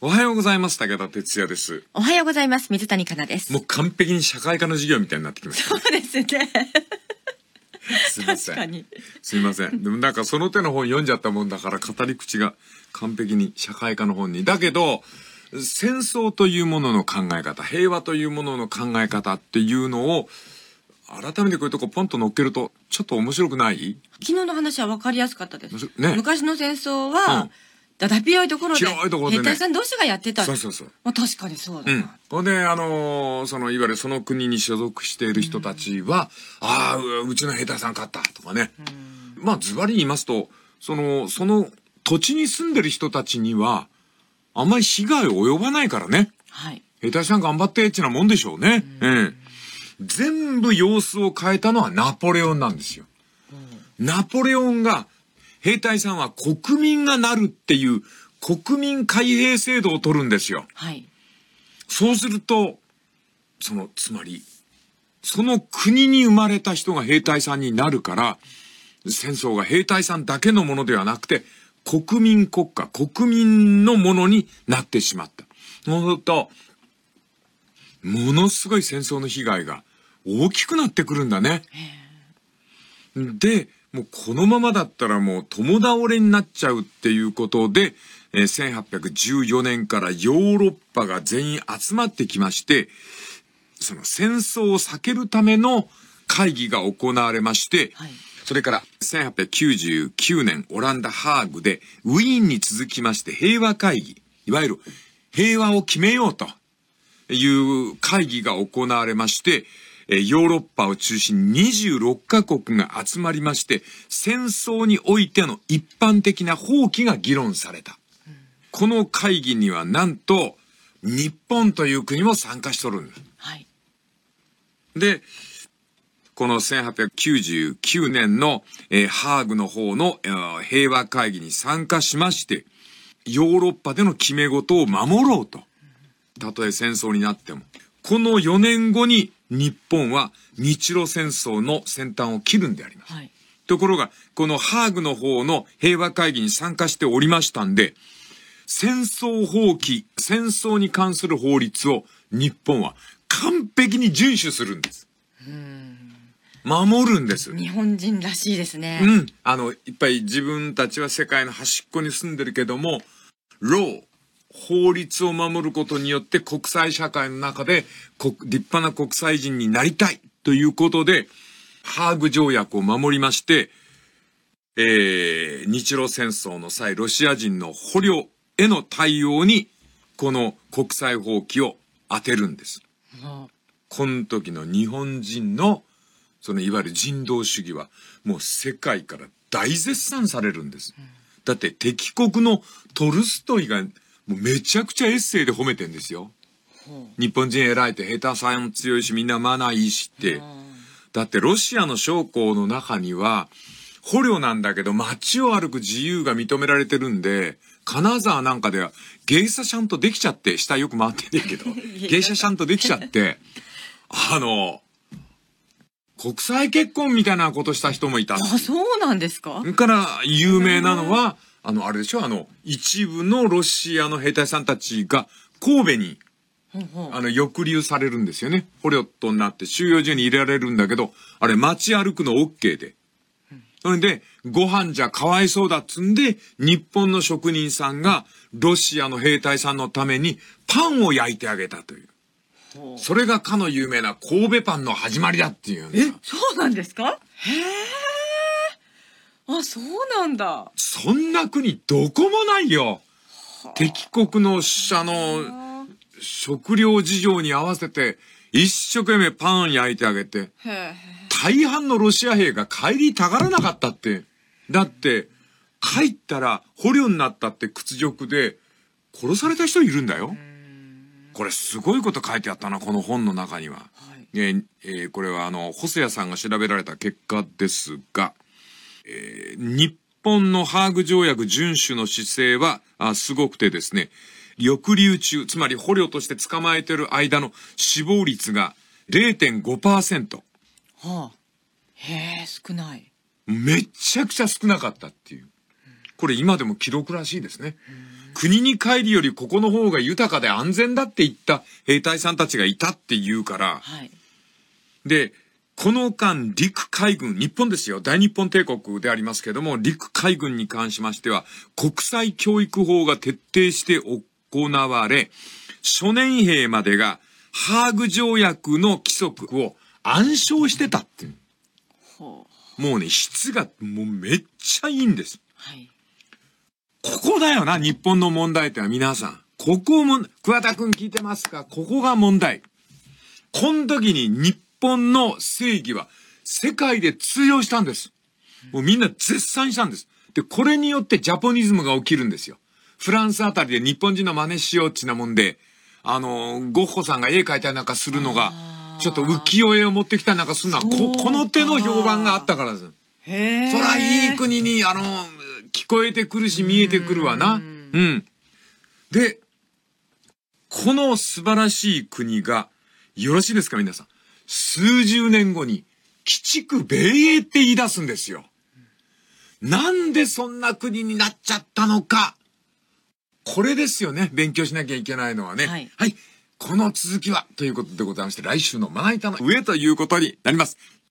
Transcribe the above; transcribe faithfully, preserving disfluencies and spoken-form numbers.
おはようございます。武田哲也です。 おはようございます。水谷香奈です。 もう完璧に社会科の授業みたいになってきました、 ね。そうですね。 すみません。 確かに。 すみません。でもなんかその手の本読んじゃったもんだから語り口が完璧に社会科の本に。だけど、戦争というものの考え方、平和というものの考え方っていうのを改めてこういうとこポンと乗っけるとちょっと面白くない？ 昨日の話は分かりやすかったです。 ね、 昔の戦争は、うん、だだっ広いところで兵隊さん同士がやってた。 そうそうそう。 まあ、確かにそうだな。 うん。ほんであのー、そのいわゆるその国に所属している人たちは、うん、ああ う, うちの兵隊さん勝ったとかね。うん、まあズバリ言いますとそのその土地に住んでる人たちにはあんまり被害及ばないからね。 はい。 兵隊さん頑張ってってなもんでしょうね。うん、ええ。全部様子を変えたのはナポレオンなんですよ。うん、ナポレオンが兵隊さんは国民がなるっていう国民開兵制度を取るんですよ。 はい。 そうすると、その、つまり、その国に生まれた人が兵隊さんになるから、戦争が兵隊さんだけのものではなくて、国民国家、国民のものになってしまった。そうすると、ものすごい戦争の被害が大きくなってくるんだね。で、もうこのままだったらもう共倒れになっちゃうっていうことで、えー、せんはっぴゃくじゅうよねんからヨーロッパが全員集まってきまして、その戦争を避けるための会議が行われまして、はい、それからせんはっぴゃくきゅうじゅうきゅうねんオランダハーグでウィーンに続きまして平和会議、いわゆる平和を決めようという会議が行われまして、ヨーロッパを中心ににじゅうろっかこくが集まりまして、戦争においての一般的な法規が議論された。うん、この会議にはなんと日本という国も参加しとるんです。 はい、 で、このせんはっぴゃくきゅうじゅうきゅうねんの、えー、ハーグの方の、えー、平和会議に参加しまして、ヨーロッパでの決め事を守ろうと。たとえ戦争になっても。このよねんごに日本は日露戦争の先端を切るんであります。はい、ところが、このハーグの方の平和会議に参加しておりましたんで、戦争法規、戦争に関する法律を日本は完璧に遵守するんです。うーん、守るんです。 日本人らしいですね。 うん。あの、いっぱい自分たちは世界の端っこに住んでるけども、ロー、法律を守ることによって国際社会の中で立派な国際人になりたいということで、ハーグ条約を守りまして、えー、日露戦争の際、ロシア人の捕虜への対応に、この国際法規を当てるんです。うん、この時の日本人の、そのいわゆる人道主義は、もう世界から大絶賛されるんです。うん、だって敵国のトルストイが、もうめちゃくちゃエッセイで褒めてんですよ。日本人偉いって下手さん強いしみんなマナーいいしって。だってロシアの将校の中には捕虜なんだけど街を歩く自由が認められてるんで、金沢なんかでは芸者ちゃんとできちゃって、下よく回ってねえけど芸者ちゃんとできちゃってあの国際結婚みたいなことした人もいた。 あ、そうなんですか。 それから有名なのはあの、あれでしょ、あの、一部のロシアの兵隊さんたちが神戸に、ほうほう、あの、抑留されるんですよね。捕虜となって収容所に入れられるんだけど、あれ街歩くの OK で。うん、それで、ご飯じゃかわいそうだっつんで、日本の職人さんがロシアの兵隊さんのためにパンを焼いてあげたという。それがかの有名な神戸パンの始まりだっていう。 え、そうなんですか？へー。あ、そうなんだ。 そんな国どこもないよ。敵国のあの食料事情に合わせて一生懸命パン焼いてあげて、大半のロシア兵が帰りたがらなかったって。だって帰ったら捕虜になったって屈辱で殺された人いるんだよ。これすごいこと書いてあったな、この本の中には。はい、えーえー、これはあの細谷さんが調べられた結果ですが、えー、日本のハーグ条約遵守の姿勢はあすごくてですね、抑留中、つまり捕虜として捕まえてる間の死亡率が れいてんごパーセント。 はあ、へえ、少ない。 めちゃくちゃ少なかったっていう。これ今でも記録らしいですね。 国に帰るよりここの方が豊かで安全だって言った兵隊さんたちがいたっていうから、 はい、 で、この間、陸海軍、日本ですよ、大日本帝国でありますけども、陸海軍に関しましては、国際教育法が徹底して行われ、初年兵までがハーグ条約の規則を暗唱してたっていう。 ほうもうね、質がもうめっちゃいいんです。 はい、 ここだよな、日本の問題点は皆さん。ここも、桑田くん聞いてますか？ここが問題。この時に日本の正義は世界で通用したんです。もうみんな絶賛したんです。で、これによってジャポニズムが起きるんですよ。フランスあたりで日本人の真似しようってなもんで、あの、ゴッホさんが絵描いたりなんかするのが、ちょっと浮世絵を持ってきたりなんかするのは、こ、この手の評判があったからです。 へー。 そらいい国に、あの、聞こえてくるし見えてくるわな。うん。うん。で、この素晴らしい国が、よろしいですか皆さん。数十年後に、鬼畜米英って言い出すんですよ。なんでそんな国になっちゃったのか。これですよね。勉強しなきゃいけないのはね。はい。はい。この続きは、ということでございまして、来週のまな板の上ということになります。